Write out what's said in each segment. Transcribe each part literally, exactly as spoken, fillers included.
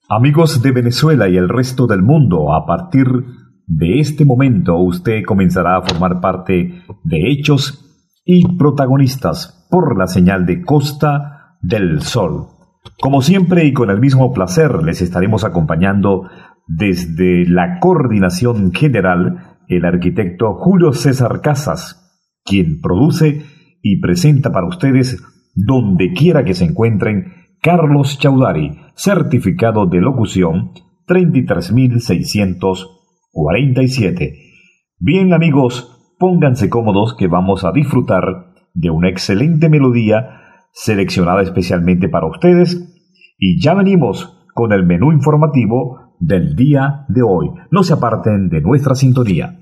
Amigos de Venezuela y el resto del mundo, a partir de este momento usted comenzará a formar parte de Hechos y Protagonistas por la señal de Costa del Sol. Como siempre y con el mismo placer les estaremos acompañando desde la coordinación general el arquitecto Julio César Casas, quien produce y presenta para ustedes donde quiera que se encuentren Carlos Chaudhary, certificado de locución treinta y tres mil seiscientos cuarenta y siete. Bien amigos, pónganse cómodos que vamos a disfrutar de una excelente melodía seleccionada especialmente para ustedes y ya venimos con el menú informativo del día de hoy. No se aparten de nuestra sintonía.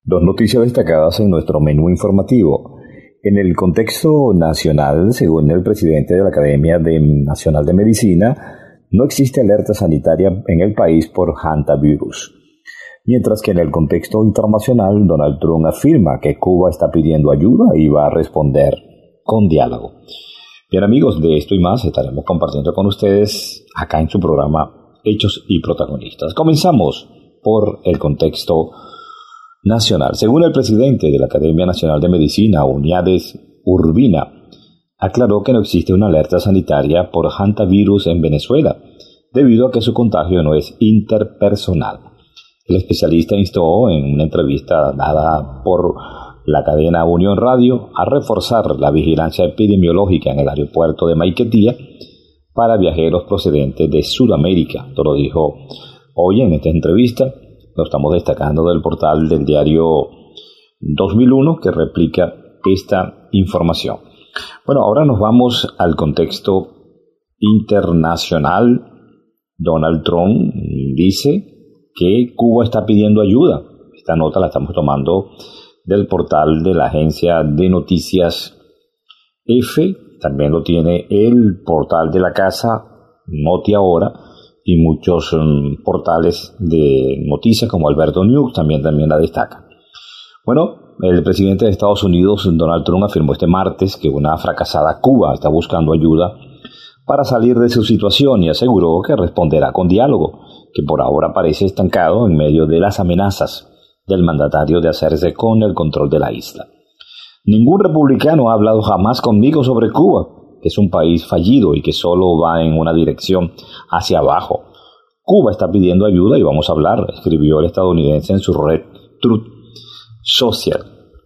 Dos noticias destacadas en nuestro menú informativo. En el contexto nacional, según el presidente de la Academia de Nacional de Medicina, no existe alerta sanitaria en el país por hantavirus. Mientras que en el contexto internacional, Donald Trump afirma que Cuba está pidiendo ayuda y va a responder con diálogo. Bien amigos, de esto y más estaremos compartiendo con ustedes acá en su programa Hechos y Protagonistas. Comenzamos por el contexto nacional. Según el presidente de la Academia Nacional de Medicina, Uniades Urbina, aclaró que no existe una alerta sanitaria por hantavirus en Venezuela, debido a que su contagio no es interpersonal. El especialista instó en una entrevista dada por la cadena Unión Radio a reforzar la vigilancia epidemiológica en el aeropuerto de Maiquetía para viajeros procedentes de Sudamérica. Esto lo dijo hoy en esta entrevista. Lo estamos destacando del portal del diario dos mil uno que replica esta información. Bueno, ahora nos vamos al contexto internacional. Donald Trump dice que Cuba está pidiendo ayuda. Esta nota la estamos tomando del portal de la agencia de noticias F. También lo tiene el portal de la casa Noti Ahora y muchos um, portales de noticias como Alberto News también, también la destacan. Bueno, el presidente de Estados Unidos, Donald Trump, afirmó este martes que una fracasada Cuba está buscando ayuda para salir de su situación y aseguró que responderá con diálogo, que por ahora parece estancado en medio de las amenazas del mandatario de hacerse con el control de la isla. Ningún republicano ha hablado jamás conmigo sobre Cuba, que es un país fallido y que solo va en una dirección hacia abajo. Cuba está pidiendo ayuda y vamos a hablar, escribió el estadounidense en su red Truth Social.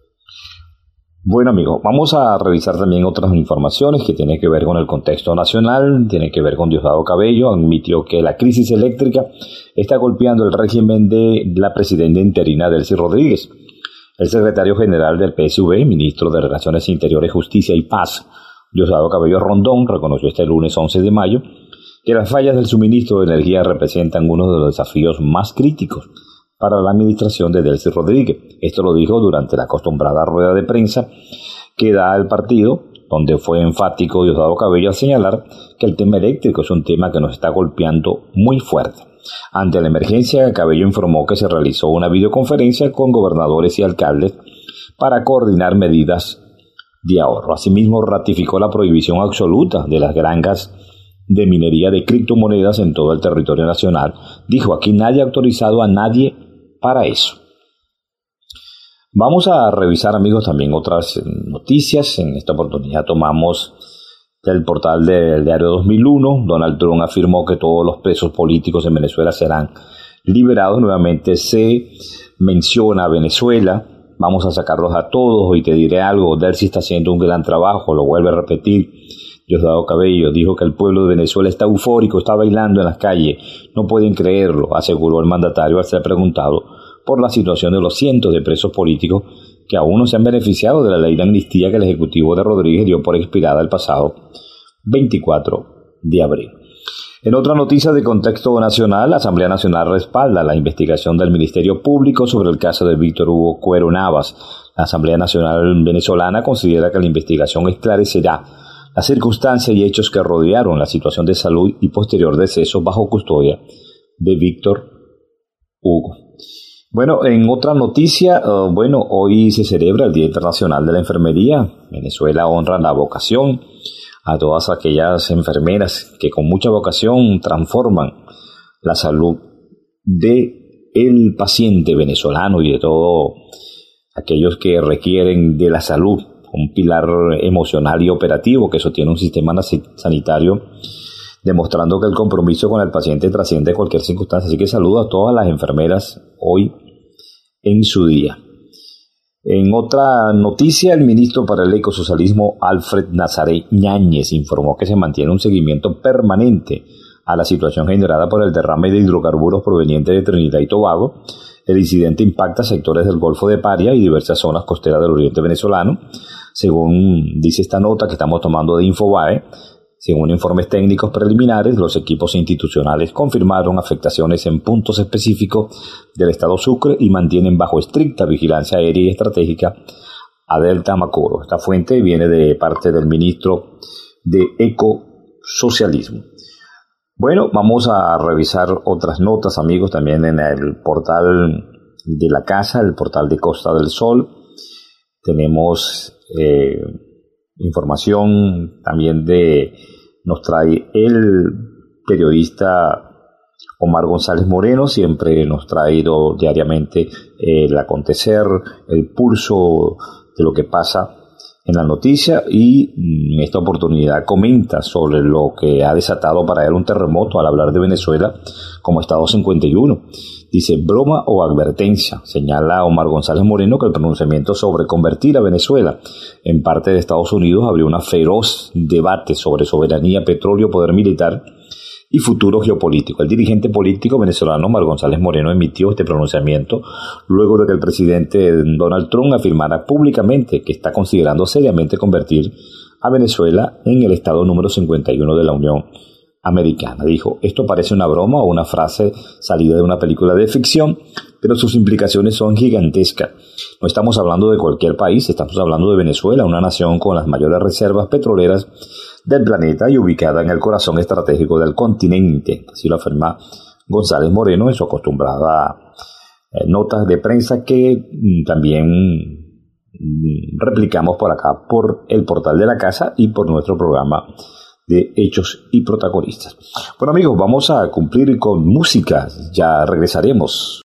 Bueno amigos, vamos a revisar también otras informaciones que tienen que ver con el contexto nacional, tienen que ver con Diosdado Cabello. Admitió que la crisis eléctrica está golpeando el régimen de la presidenta interina Delcy Rodríguez. El secretario general del P S V, ministro de Relaciones Interiores, Justicia y Paz, Diosdado Cabello Rondón, reconoció este lunes once de mayo que las fallas del suministro de energía representan uno de los desafíos más críticos para la administración de Delcy Rodríguez. Esto lo dijo durante la acostumbrada rueda de prensa que da el partido, donde fue enfático Diosdado Cabello al señalar que el tema eléctrico es un tema que nos está golpeando muy fuerte. Ante la emergencia, Cabello informó que se realizó una videoconferencia con gobernadores y alcaldes para coordinar medidas de ahorro. Asimismo, ratificó la prohibición absoluta de las granjas de minería de criptomonedas en todo el territorio nacional. Dijo, aquí nadie ha autorizado a nadie para eso. Vamos a revisar, amigos, también otras noticias. En esta oportunidad tomamos del portal del diario dos mil uno. Donald Trump afirmó que todos los presos políticos en Venezuela serán liberados. Nuevamente se menciona a Venezuela. Vamos a sacarlos a todos y te diré algo. Delcy está haciendo un gran trabajo, lo vuelve a repetir. Diosdado Cabello dijo que el pueblo de Venezuela está eufórico, está bailando en las calles. No pueden creerlo, aseguró el mandatario al ser preguntado por la situación de los cientos de presos políticos que aún no se han beneficiado de la ley de amnistía que el Ejecutivo de Rodríguez dio por expirada el pasado veinticuatro de abril. En otra noticia de contexto nacional, la Asamblea Nacional respalda la investigación del Ministerio Público sobre el caso de Víctor Hugo Cuero Navas. La Asamblea Nacional venezolana considera que la investigación esclarecerá las circunstancias y hechos que rodearon la situación de salud y posterior deceso bajo custodia de Víctor Hugo. Bueno, en otra noticia, uh, bueno, hoy se celebra el Día Internacional de la Enfermería. Venezuela honra la vocación a todas aquellas enfermeras que con mucha vocación transforman la salud de el paciente venezolano y de todos aquellos que requieren de la salud, un pilar emocional y operativo que sostiene un sistema sanitario, demostrando que el compromiso con el paciente trasciende cualquier circunstancia. Así que saludo a todas las enfermeras hoy en su día. En otra noticia, el ministro para el ecosocialismo Alfred Nazaré Ñáñez informó que se mantiene un seguimiento permanente a la situación generada por el derrame de hidrocarburos proveniente de Trinidad y Tobago. El incidente impacta sectores del Golfo de Paria y diversas zonas costeras del oriente venezolano. Según dice esta nota que estamos tomando de Infobae, Según informes técnicos preliminares, los equipos institucionales confirmaron afectaciones en puntos específicos del estado Sucre y mantienen bajo estricta vigilancia aérea y estratégica a Delta Macoro. Esta fuente viene de parte del ministro de Ecosocialismo. Bueno, vamos a revisar otras notas, amigos, también en el portal de la casa, el portal de Costa del Sol. Tenemos eh, información también de, nos trae el periodista Omar González Moreno, siempre nos traído diariamente eh, el acontecer, el pulso de lo que pasa en la noticia, y en esta oportunidad comenta sobre lo que ha desatado para él un terremoto al hablar de Venezuela como Estado cincuenta y uno. Dice, broma o advertencia. Señala Omar González Moreno que el pronunciamiento sobre convertir a Venezuela en parte de Estados Unidos abrió una feroz debate sobre soberanía, petróleo, poder militar y futuro geopolítico. El dirigente político venezolano Omar González Moreno emitió este pronunciamiento luego de que el presidente Donald Trump afirmara públicamente que está considerando seriamente convertir a Venezuela en el estado número cincuenta y uno de la Unión Americana. Dijo, esto parece una broma o una frase salida de una película de ficción, pero sus implicaciones son gigantescas. No estamos hablando de cualquier país, estamos hablando de Venezuela, una nación con las mayores reservas petroleras del planeta y ubicada en el corazón estratégico del continente. Así lo afirma González Moreno en su acostumbrada eh, notas de prensa que mm, también mm, replicamos por acá, por el portal de la casa y por nuestro programa de Hechos y Protagonistas. Bueno, amigos, vamos a cumplir con música. Ya regresaremos.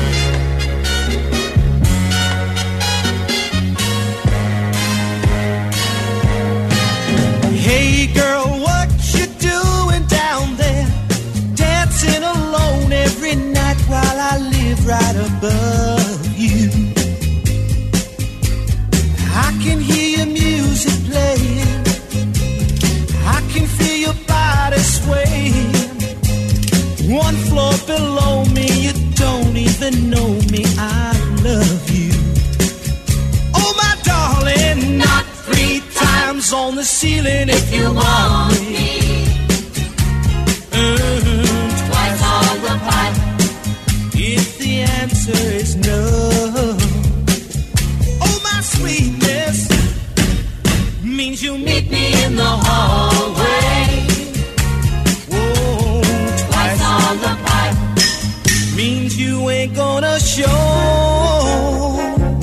Hey girl, what you doing down there? Dancing alone every night while I live right above you. I can hear your music playing. I can feel your body swaying. One floor below me, you don't even know me. I love you. Oh my darling, not three times on the ceiling if you want me. Mm, twice on the pipe if the answer is no. Oh my sweetness means you meet me in the hallway. Whoa, twice on the pipe means you ain't gonna show.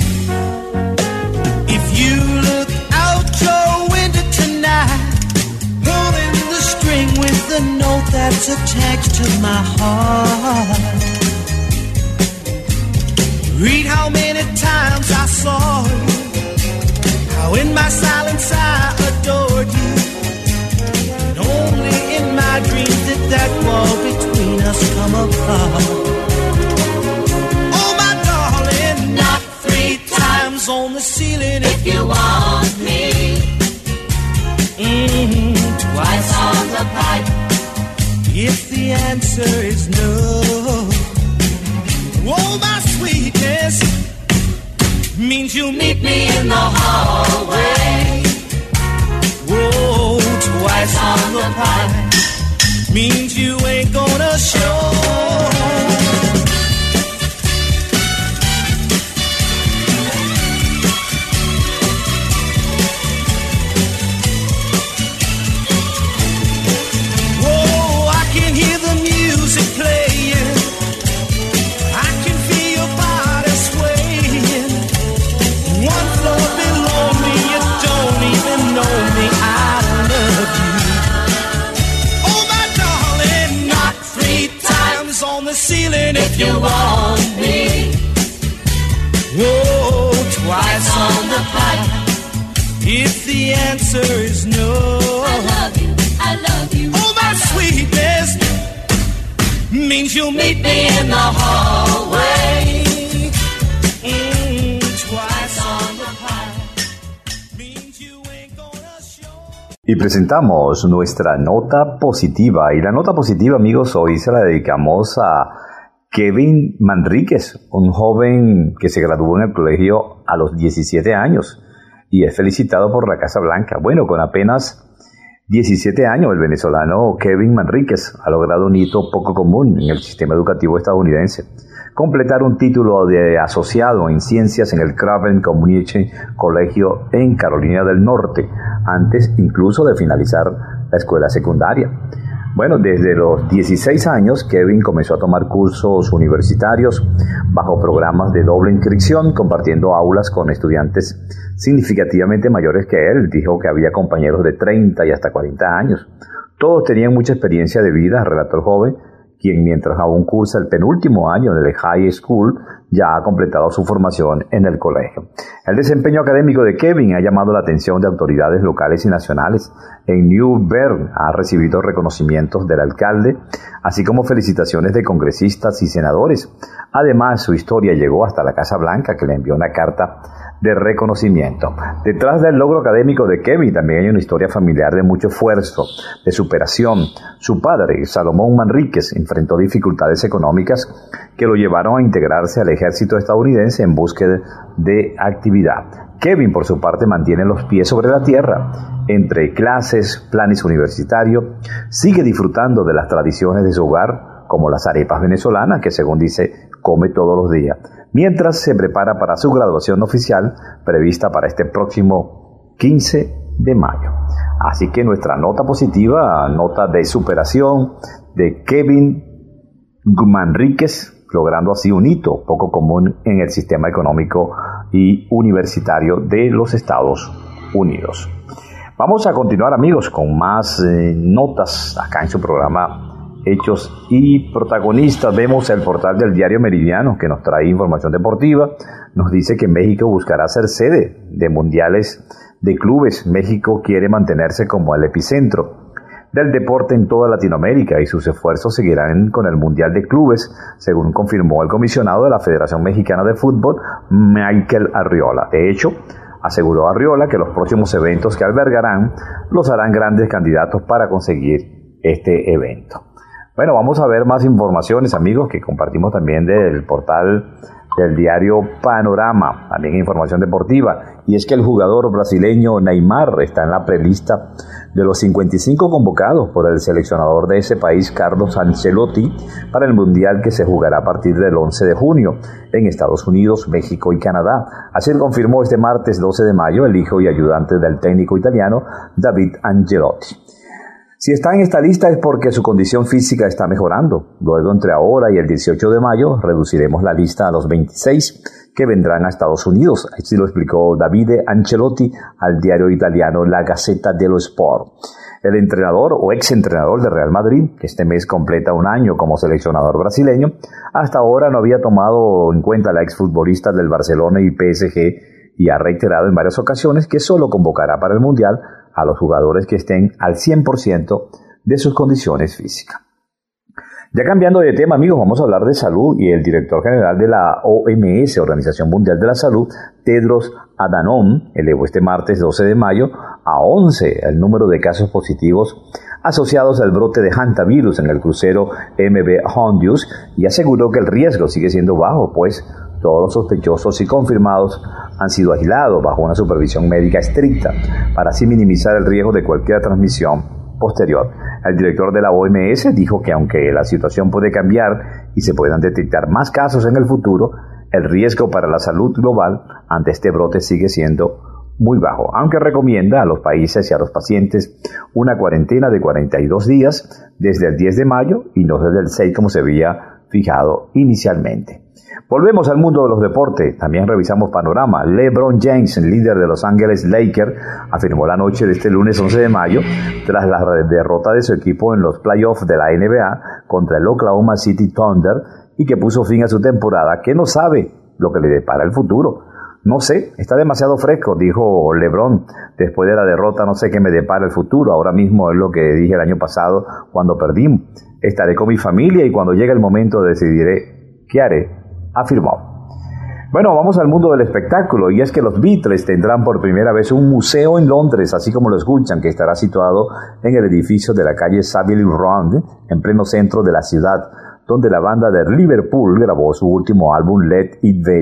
If you look out your window tonight, pulling the string with the note that's attached to my heart. Read how many times I saw you, how in my silence I adored you, and only in my dreams did that wall between us come apart. Oh my darling, not three times on the ceiling if you want me. Mm-hmm, twice on the pipe if the answer is no. Oh my sweetness means you meet me in the hallway. Whoa, twice on the pipe means you ain't gonna show. Whoa, I can hear the music playing. I can feel your body swaying. One floor below me, you don't even know me. I love you. Oh my darling, not three times on the ceiling if you want me. Whoa, twice on the pipe if the answer is no. I love you, I love you. Oh my sweetness means you'll meet me in the hallway. Mm, twice on the pipe means you ain't gonna show. Y presentamos nuestra nota positiva. Y la nota positiva, amigos, hoy se la dedicamos a Kevin Manríquez, un joven que se graduó en el colegio a los diecisiete años y es felicitado por la Casa Blanca. Bueno, con apenas diecisiete años, el venezolano Kevin Manríquez ha logrado un hito poco común en el sistema educativo estadounidense: completar un título de asociado en ciencias en el Craven Community College en Carolina del Norte, antes incluso de finalizar la escuela secundaria. Bueno, desde los dieciséis años, Kevin comenzó a tomar cursos universitarios bajo programas de doble inscripción, compartiendo aulas con estudiantes significativamente mayores que él. Dijo que había compañeros de treinta y hasta cuarenta años. Todos tenían mucha experiencia de vida, relató el joven, quien mientras aún cursa el penúltimo año del high school, ya ha completado su formación en el colegio. El desempeño académico de Kevin ha llamado la atención de autoridades locales y nacionales. En New Bern ha recibido reconocimientos del alcalde, así como felicitaciones de congresistas y senadores. Además, su historia llegó hasta la Casa Blanca, que le envió una carta de reconocimiento. Detrás del logro académico de Kevin también hay una historia familiar de mucho esfuerzo, de superación. Su padre, Salomón Manríquez, enfrentó dificultades económicas que lo llevaron a integrarse al ejército estadounidense en búsqueda de actividad. Kevin, por su parte, mantiene los pies sobre la tierra. Entre clases, planes universitarios, sigue disfrutando de las tradiciones de su hogar, como las arepas venezolanas, que según dice, come todos los días, mientras se prepara para su graduación oficial, prevista para este próximo quince de mayo. Así que nuestra nota positiva, nota de superación de Kevin Manríquez, logrando así un hito poco común en el sistema económico y universitario de los Estados Unidos. Vamos a continuar, amigos, con más eh, notas acá en su programa Hechos y Protagonistas. Vemos el portal del diario Meridiano, que nos trae información deportiva. Nos dice que México buscará ser sede de mundiales de clubes. México quiere mantenerse como el epicentro del deporte en toda Latinoamérica y sus esfuerzos seguirán con el Mundial de Clubes, según confirmó el comisionado de la Federación Mexicana de Fútbol, Michael Arriola. De hecho, aseguró Arriola que los próximos eventos que albergarán los harán grandes candidatos para conseguir este evento. Bueno, vamos a ver más informaciones, amigos, que compartimos también del portal del diario Panorama, también información deportiva, y es que el jugador brasileño Neymar está en la prelista de los cincuenta y cinco convocados por el seleccionador de ese país, Carlos Ancelotti, para el Mundial que se jugará a partir del once de junio en Estados Unidos, México y Canadá. Así lo confirmó este martes doce de mayo el hijo y ayudante del técnico italiano David Ancelotti. Si está en esta lista es porque su condición física está mejorando. Luego, entre ahora y el dieciocho de mayo, reduciremos la lista a los veintiséis que vendrán a Estados Unidos. Así lo explicó Davide Ancelotti al diario italiano La Gazzetta dello Sport. El entrenador o exentrenador de Real Madrid, que este mes completa un año como seleccionador brasileño, hasta ahora no había tomado en cuenta a la exfutbolista del Barcelona y P S G y ha reiterado en varias ocasiones que solo convocará para el Mundial a los jugadores que estén al cien por ciento de sus condiciones físicas. Ya cambiando de tema, amigos, vamos a hablar de salud, y el director general de la O M S, Organización Mundial de la Salud, Tedros Adhanom, elevó este martes doce de mayo a once el número de casos positivos asociados al brote de hantavirus en el crucero M V Hondius y aseguró que el riesgo sigue siendo bajo, pues todos los sospechosos y confirmados han sido aislados bajo una supervisión médica estricta para así minimizar el riesgo de cualquier transmisión posterior. El director de la O M S dijo que aunque la situación puede cambiar y se puedan detectar más casos en el futuro, el riesgo para la salud global ante este brote sigue siendo muy bajo, aunque recomienda a los países y a los pacientes una cuarentena de cuarenta y dos días desde el diez de mayo y no desde el seis como se había fijado inicialmente. Volvemos al mundo de los deportes. También revisamos panorama. LeBron James, el líder de Los Ángeles Lakers, afirmó la noche de este lunes once de mayo, tras la derrota de su equipo en los playoffs de la N B A contra el Oklahoma City Thunder y que puso fin a su temporada, que no sabe lo que le depara el futuro. No sé, está demasiado fresco, dijo LeBron, después de la derrota no sé qué me depara el futuro, ahora mismo es lo que dije el año pasado cuando perdimos. Estaré con mi familia y cuando llegue el momento decidiré qué haré, afirmó. Bueno, vamos al mundo del espectáculo, y es que los Beatles tendrán por primera vez un museo en Londres, así como lo escuchan, que estará situado en el edificio de la calle Savile Row, en pleno centro de la ciudad, donde la banda de Liverpool grabó su último álbum Let It Be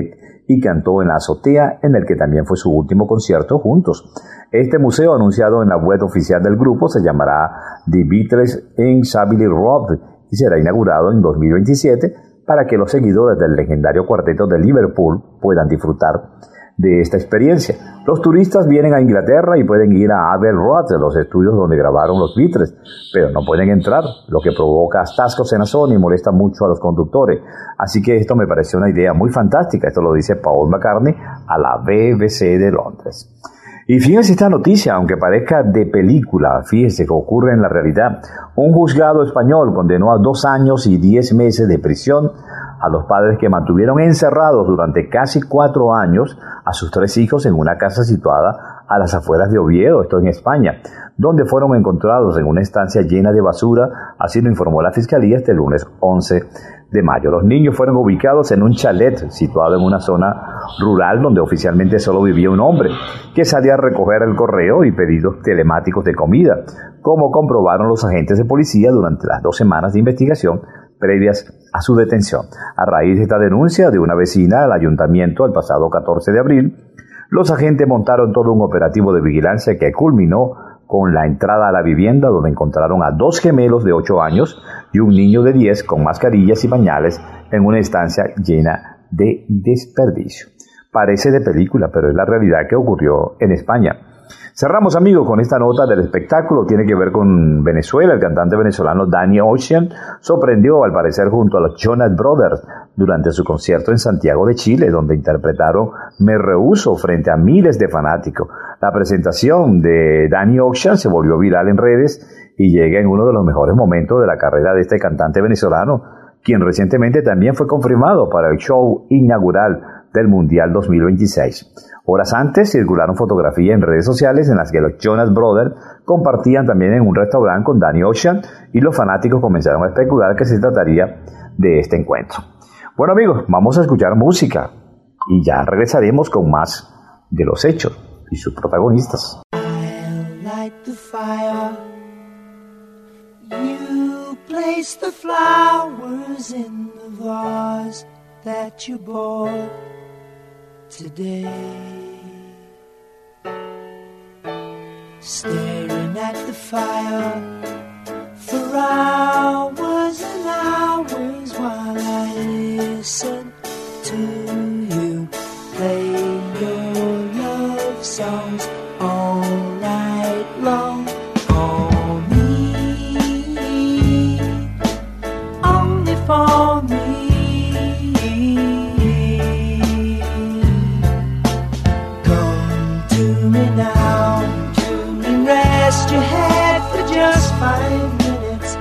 y cantó en la azotea, en el que también fue su último concierto juntos. Este museo, anunciado en la web oficial del grupo, se llamará The Beatles in Savile Row y será inaugurado en dos mil veintisiete para que los seguidores del legendario cuarteto de Liverpool puedan disfrutar de esta experiencia. Los turistas vienen a Inglaterra y pueden ir a Abbey Road, los estudios donde grabaron los Beatles, pero no pueden entrar, lo que provoca atascos en la zona y molesta mucho a los conductores. Así que esto me pareció una idea muy fantástica. Esto lo dice Paul McCartney a la B B C de Londres. Y fíjense esta noticia, aunque parezca de película, fíjense que ocurre en la realidad. Un juzgado español condenó a dos años y diez meses de prisión a los padres que mantuvieron encerrados durante casi cuatro años a sus tres hijos en una casa situada a las afueras de Oviedo, esto en España, donde fueron encontrados en una estancia llena de basura, así lo informó la Fiscalía este lunes once de mayo. Los niños fueron ubicados en un chalet situado en una zona rural donde oficialmente solo vivía un hombre, que salía a recoger el correo y pedidos telemáticos de comida, como comprobaron los agentes de policía durante las dos semanas de investigación previas a su detención. A raíz de esta denuncia de una vecina al ayuntamiento el pasado catorce de abril, los agentes montaron todo un operativo de vigilancia que culminó con la entrada a la vivienda, donde encontraron a dos gemelos de ocho años y un niño de diez con mascarillas y pañales en una estancia llena de desperdicio. Parece de película, pero es la realidad que ocurrió en España. Cerramos, amigos, con esta nota del espectáculo. Tiene que ver con Venezuela. El cantante venezolano Danny Ocean sorprendió, al parecer, junto a los Jonas Brothers durante su concierto en Santiago de Chile, donde interpretaron Me Rehuso frente a miles de fanáticos. La presentación de Danny Ocean se volvió viral en redes y llega en uno de los mejores momentos de la carrera de este cantante venezolano, quien recientemente también fue confirmado para el show inaugural del Mundial dos mil veintiséis. Horas antes circularon fotografías en redes sociales en las que los Jonas Brothers compartían también en un restaurante con Danny Ocean y los fanáticos comenzaron a especular que se trataría de este encuentro. Bueno, amigos, vamos a escuchar música y ya regresaremos con más de los hechos y sus protagonistas. I'll light the fire. You place the flowers in the vase that you bought today. Staring at the fire for hours and hours while I listen to you play your love songs all night long. For me, only for me. Rest your head for just five minutes.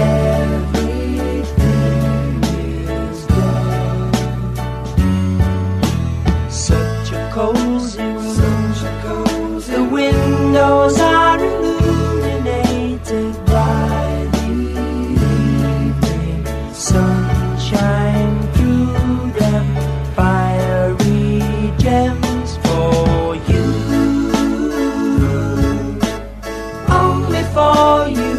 Everything is done. Such a cozy room. The windows are illuminated by the evening sunshine through them. Fiery gems for you. For you,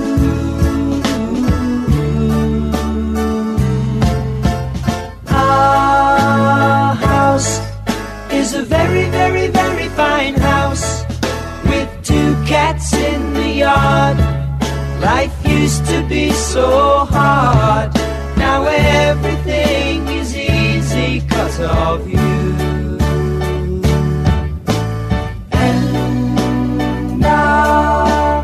our house is a very, very, very fine house with two cats in the yard. Life used to be so hard. Now everything is easy 'cause of you. And now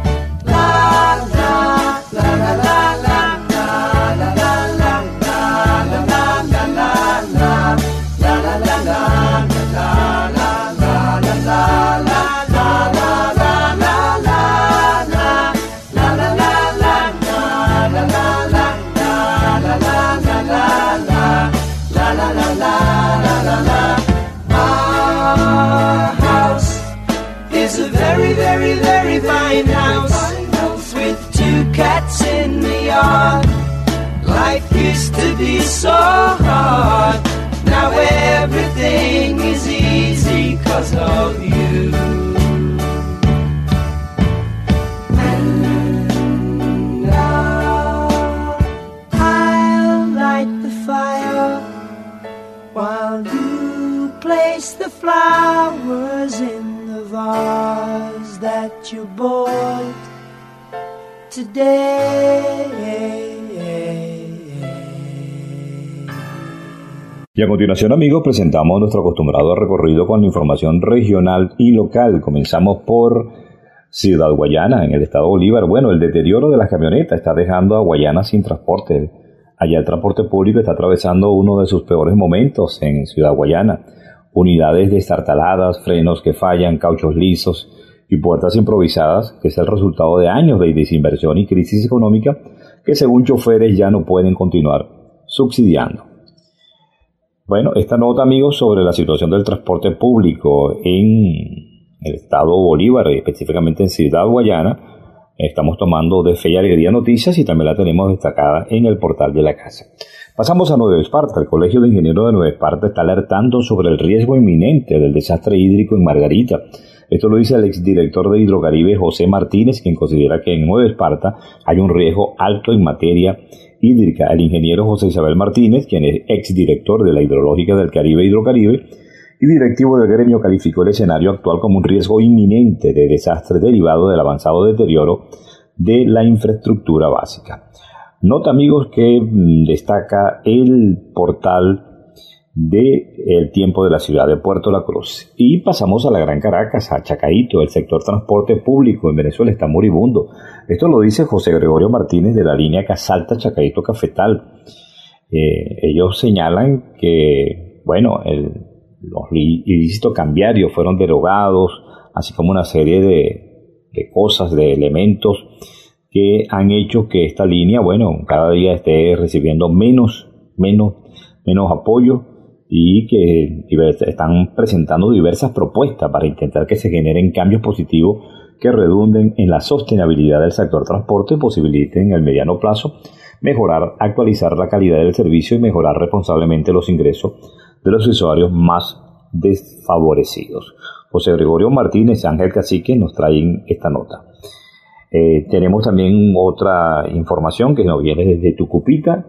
very, very, very fine house with two cats in the yard. Life used to be so hard. Now everything is easy 'cause of you. And now I'll light the fire while you place the flowers in the vase that you bought today. Y a continuación, amigos, presentamos nuestro acostumbrado recorrido con la información regional y local. Comenzamos por Ciudad Guayana, en el estado Bolívar. Bueno, el deterioro de las camionetas está dejando a Guayana sin transporte. Allá el transporte público está atravesando uno de sus peores momentos en Ciudad Guayana. Unidades destartaladas, frenos que fallan, cauchos lisos y puertas improvisadas, que es el resultado de años de desinversión y crisis económica que, según choferes, ya no pueden continuar subsidiando. Bueno, esta nota, amigos, sobre la situación del transporte público en el estado Bolívar, específicamente en Ciudad Guayana, estamos tomando de Fe y Alegría Noticias y también la tenemos destacada en el portal de la casa. Pasamos a Nueva Esparta. El Colegio de Ingenieros de Nueva Esparta está alertando sobre el riesgo inminente del desastre hídrico en Margarita. Esto lo dice el exdirector de Hidrocaribe, José Martínez, quien considera que en Nueva Esparta hay un riesgo alto en materia hídrica. El ingeniero José Isabel Martínez, quien es exdirector de la Hidrológica del Caribe Hidrocaribe y directivo del gremio, calificó el escenario actual como un riesgo inminente de desastre derivado del avanzado deterioro de la infraestructura básica. Nota, amigos, que destaca el portal de El Tiempo de la ciudad de Puerto La Cruz. Y pasamos a la Gran Caracas, a Chacaíto. El sector transporte público en Venezuela está moribundo. Esto lo dice José Gregorio Martínez de la línea Casalta Chacaíto Cafetal. Eh, ellos señalan que, bueno, el, los ilícitos cambiarios fueron derogados, así como una serie de, de cosas, de elementos que han hecho que esta línea, bueno, cada día esté recibiendo menos, menos, menos apoyo, y que están presentando diversas propuestas para intentar que se generen cambios positivos que redunden en la sostenibilidad del sector transporte y posibiliten en el mediano plazo mejorar, actualizar la calidad del servicio y mejorar responsablemente los ingresos de los usuarios más desfavorecidos. José Gregorio Martínez y Ángel Cacique nos traen esta nota. Eh, tenemos también otra información que nos viene desde Tucupita.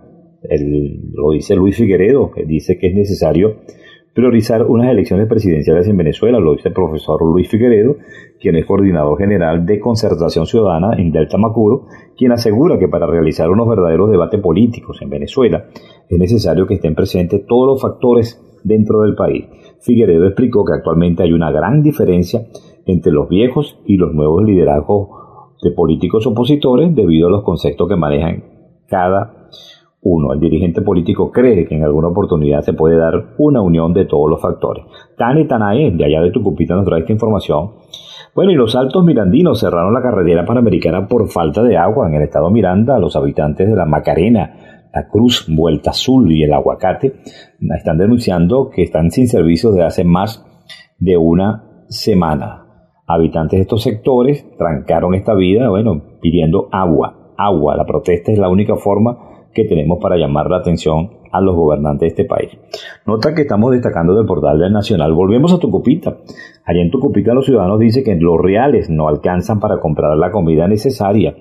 El, lo dice Luis Figueredo, que dice que es necesario priorizar unas elecciones presidenciales en Venezuela. Lo dice el profesor Luis Figueredo, quien es coordinador general de Concertación Ciudadana en Delta Macuro, quien asegura que para realizar unos verdaderos debates políticos en Venezuela es necesario que estén presentes todos los factores dentro del país. Figueredo explicó que actualmente hay una gran diferencia entre los viejos y los nuevos liderazgos de políticos opositores debido a los conceptos que manejan cada uno. El dirigente político cree que en alguna oportunidad se puede dar una unión de todos los factores. Tane Tanae, de allá de Tucupita, nos trae esta información. Bueno, y los Altos Mirandinos cerraron la carretera panamericana por falta de agua en el estado Miranda. Los habitantes de la Macarena, La Cruz, Vuelta Azul y el Aguacate están denunciando que están sin servicios desde hace más de una semana. Habitantes de estos sectores trancaron esta vía, bueno, pidiendo agua, agua. La protesta es la única forma que tenemos para llamar la atención a los gobernantes de este país. Nota que estamos destacando del portal del Nacional. Volvemos a Tucupita. Allá en Tucupita los ciudadanos dicen que los reales no alcanzan para comprar la comida necesaria.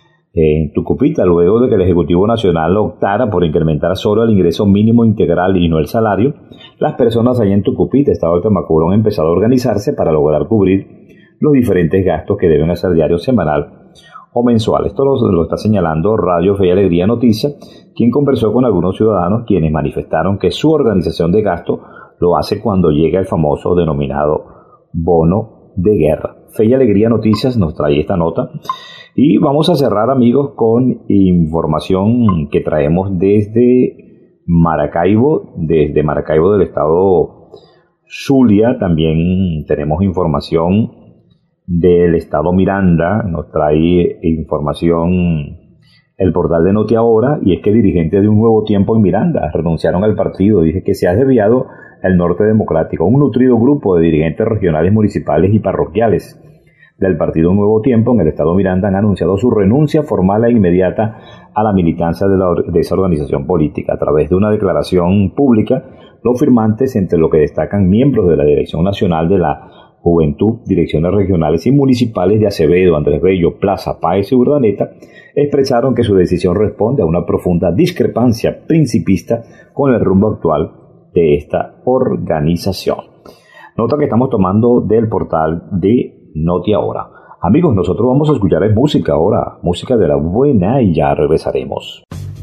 En Tucupita, luego de que el Ejecutivo Nacional optara por incrementar solo el ingreso mínimo integral y no el salario, las personas allá en Tucupita, estado de Tamacuro, han empezado a organizarse para lograr cubrir los diferentes gastos que deben hacer diario, semanal o mensual. Esto lo, lo está señalando Radio Fe y Alegría Noticias, quien conversó con algunos ciudadanos quienes manifestaron que su organización de gasto lo hace cuando llega el famoso denominado bono de guerra. Fe y Alegría Noticias nos trae esta nota y vamos a cerrar, amigos, con información que traemos desde Maracaibo, desde Maracaibo del estado Zulia. También tenemos información del estado Miranda, nos trae información el portal de Noti Ahora, y es que dirigentes de Un Nuevo Tiempo en Miranda renunciaron al partido. Dice que se ha desviado el Norte Democrático. Un nutrido grupo de dirigentes regionales, municipales y parroquiales del partido Un Nuevo Tiempo en el estado Miranda han anunciado su renuncia formal e inmediata a la militancia de, la, de esa organización política. A través de una declaración pública, los firmantes, entre lo que destacan miembros de la Dirección Nacional de la Juventud, direcciones regionales y municipales de Acevedo, Andrés Bello, Plaza, Páez y Urdaneta, expresaron que su decisión responde a una profunda discrepancia principista con el rumbo actual de esta organización. Nota que estamos tomando del portal de Noti Ahora. Amigos, nosotros vamos a escuchar música ahora, música de la buena, y ya regresaremos.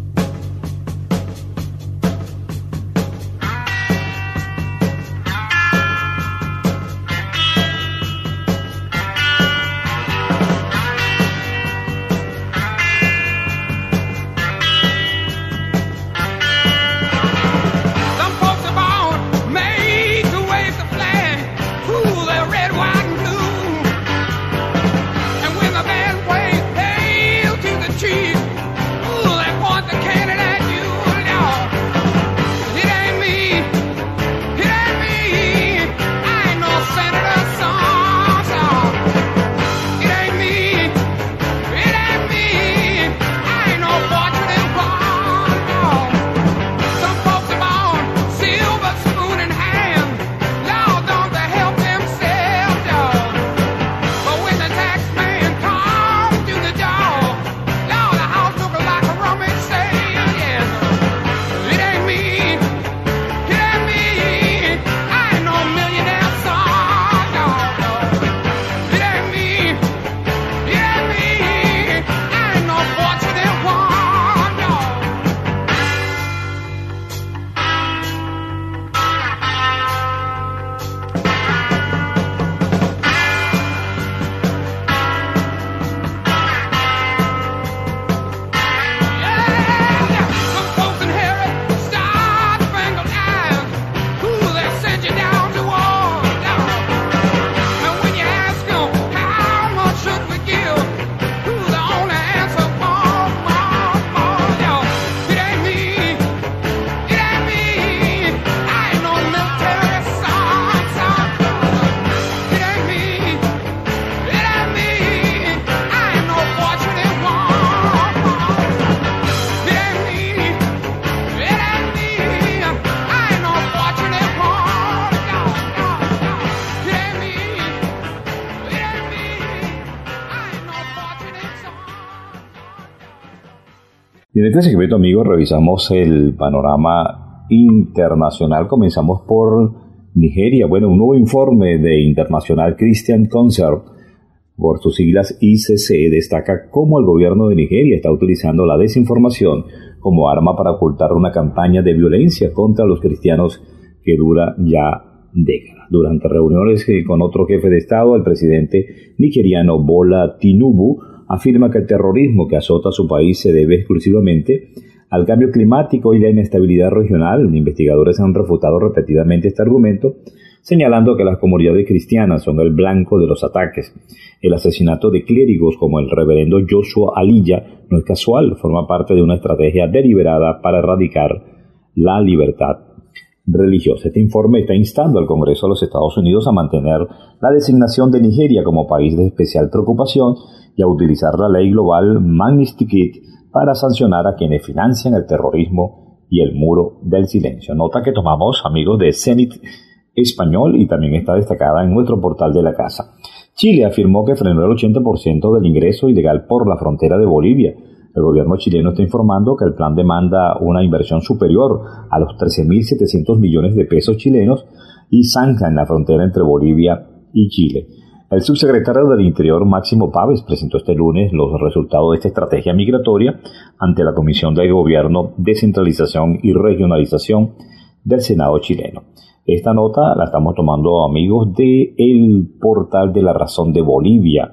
Y en este segmento, amigos, revisamos el panorama internacional. Comenzamos por Nigeria. Bueno, un nuevo informe de International Christian Concert, por sus siglas I C C, destaca cómo el gobierno de Nigeria está utilizando la desinformación como arma para ocultar una campaña de violencia contra los cristianos que dura ya décadas. Durante reuniones con otro jefe de Estado, el presidente nigeriano Bola Tinubu afirma que el terrorismo que azota a su país se debe exclusivamente al cambio climático y la inestabilidad regional. Investigadores han refutado repetidamente este argumento, señalando que las comunidades cristianas son el blanco de los ataques. El asesinato de clérigos como el reverendo Joshua Aliyah no es casual, forma parte de una estrategia deliberada para erradicar la libertad religiosa. Este informe está instando al Congreso de los Estados Unidos a mantener la designación de Nigeria como país de especial preocupación y a utilizar la ley global Magnitsky para sancionar a quienes financian el terrorismo y el muro del silencio. Nota que tomamos, amigos, de Zenit Español, y también está destacada en nuestro portal de la casa. Chile afirmó que frenó el ochenta por ciento del ingreso ilegal por la frontera de Bolivia. El gobierno chileno está informando que el plan demanda una inversión superior a los trece mil setecientos millones de pesos chilenos y zanja en la frontera entre Bolivia y Chile. El subsecretario del Interior, Máximo Páez, presentó este lunes los resultados de esta estrategia migratoria ante la Comisión de Gobierno, Descentralización y Regionalización del Senado chileno. Esta nota la estamos tomando, amigos, del portal de La Razón de Bolivia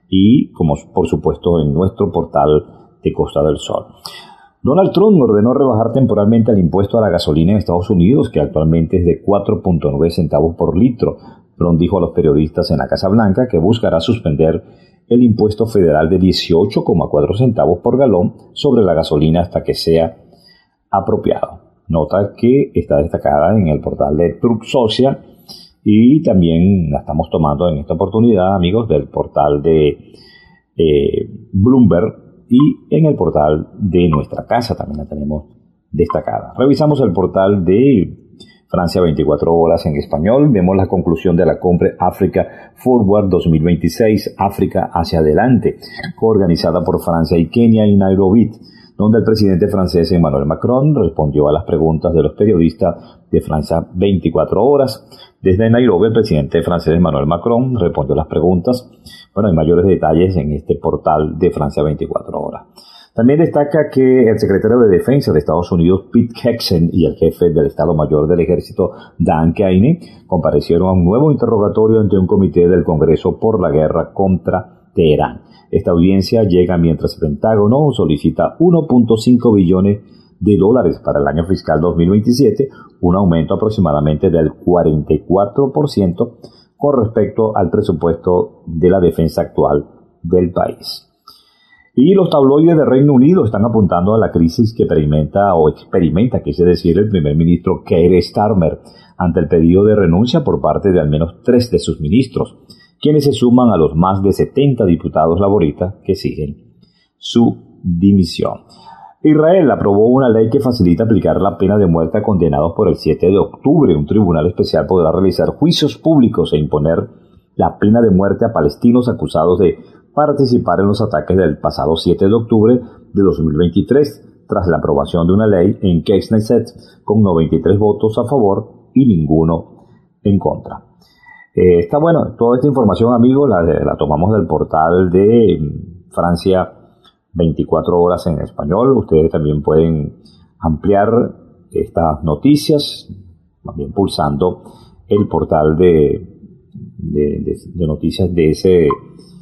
y, como por supuesto, en nuestro portal de Costa del Sol. Donald Trump ordenó rebajar temporalmente el impuesto a la gasolina en Estados Unidos, que actualmente es de cuatro punto nueve centavos por litro. Trump dijo a los periodistas en la Casa Blanca que buscará suspender el impuesto federal de dieciocho coma cuatro centavos por galón sobre la gasolina hasta que sea apropiado. Nota que está destacada en el portal de Truck Social y también la estamos tomando en esta oportunidad, amigos, del portal de eh, Bloomberg y en el portal de nuestra casa también la tenemos destacada. Revisamos el portal de Francia veinticuatro horas en español. Vemos la conclusión de la cumbre Africa Forward dos mil veintiséis, África hacia adelante, coorganizada por Francia y Kenia en Nairobi, donde el presidente francés Emmanuel Macron respondió a las preguntas de los periodistas de Francia veinticuatro horas. Desde Nairobi, el presidente francés Emmanuel Macron respondió a las preguntas. Bueno, hay mayores detalles en este portal de Francia veinticuatro horas. También destaca que el secretario de Defensa de Estados Unidos, Pete Hegseth, y el jefe del Estado Mayor del Ejército, Dan Kane, comparecieron a un nuevo interrogatorio ante un comité del Congreso por la guerra contra Teherán. Esta audiencia llega mientras el Pentágono solicita uno punto cinco billones de dólares para el año fiscal dos mil veintisiete, un aumento aproximadamente del cuarenta y cuatro por ciento con respecto al presupuesto de la defensa actual del país. Y los tabloides de Reino Unido están apuntando a la crisis que experimenta o experimenta, quise decir, el primer ministro Keir Starmer ante el pedido de renuncia por parte de al menos tres de sus ministros, quienes se suman a los más de setenta diputados laboristas que exigen su dimisión. Israel aprobó una ley que facilita aplicar la pena de muerte a condenados por el siete de octubre. Un tribunal especial podrá realizar juicios públicos e imponer la pena de muerte a palestinos acusados de participar en los ataques del pasado siete de octubre de dos mil veintitrés, tras la aprobación de una ley en Knesset con noventa y tres votos a favor y ninguno en contra. Eh, está bueno, toda esta información, amigos, la, la tomamos del portal de Francia veinticuatro horas en español. Ustedes también pueden ampliar estas noticias, también pulsando el portal de, de, de, de noticias de ese, de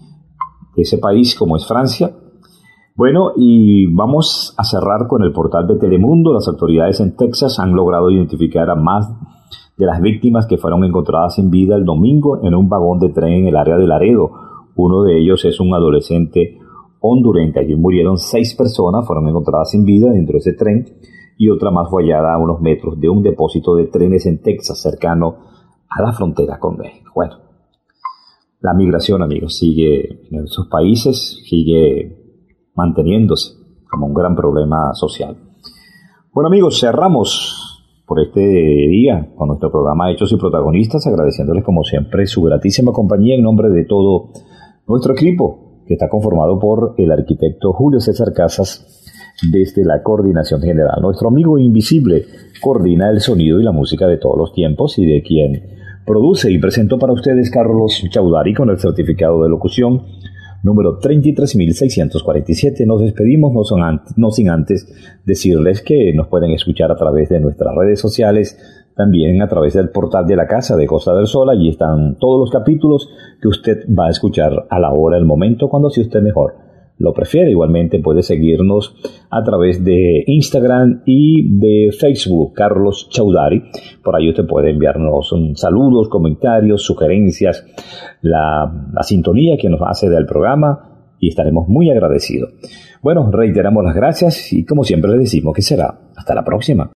ese país como es Francia. Bueno, y vamos a cerrar con el portal de Telemundo. Las autoridades en Texas han logrado identificar a más de las víctimas que fueron encontradas sin vida el domingo en un vagón de tren en el área de Laredo. Uno de ellos es un adolescente hondureño. Allí murieron seis personas, fueron encontradas sin vida dentro de ese tren, y otra más fue hallada a unos metros de un depósito de trenes en Texas, cercano a la frontera con México. Bueno, la migración, amigos, sigue en esos países, sigue manteniéndose como un gran problema social. Bueno, amigos, cerramos por este día con nuestro programa Hechos y Protagonistas, agradeciéndoles como siempre su gratísima compañía en nombre de todo nuestro equipo, que está conformado por el arquitecto Julio César Casas desde la coordinación general. Nuestro amigo invisible coordina el sonido y la música de todos los tiempos, y de quien produce y presentó para ustedes Carlos Chaudhary con el certificado de locución número treinta y tres mil seiscientos cuarenta y siete. Nos despedimos, no, son antes, no sin antes decirles que nos pueden escuchar a través de nuestras redes sociales, también a través del portal de la Casa de Costa del Sol. Allí están todos los capítulos que usted va a escuchar a la hora, el momento, cuando si usted mejor lo prefiere. Igualmente puede seguirnos a través de Instagram y de Facebook, Carlos Chaudhary. Por ahí usted puede enviarnos un saludos, comentarios, sugerencias, la, la sintonía que nos hace del programa, y estaremos muy agradecidos. Bueno, reiteramos las gracias y como siempre les decimos que será hasta la próxima.